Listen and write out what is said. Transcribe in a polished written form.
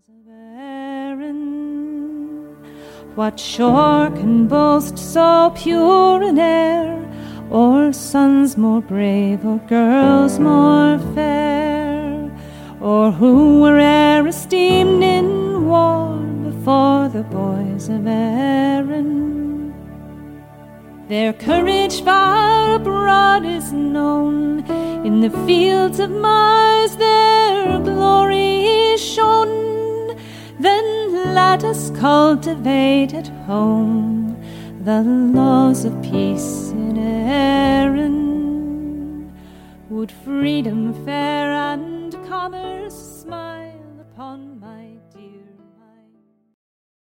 of Erin. What shore can boast so pure an air, or sons more brave, or girls more fair, or who were e'er esteemed in war before the boys of Erin? Their courage far abroad is known, in the fields of Mars their glory is shown. Then let us cultivate at home the laws of peace in Erin. Would freedom fair and commerce smile upon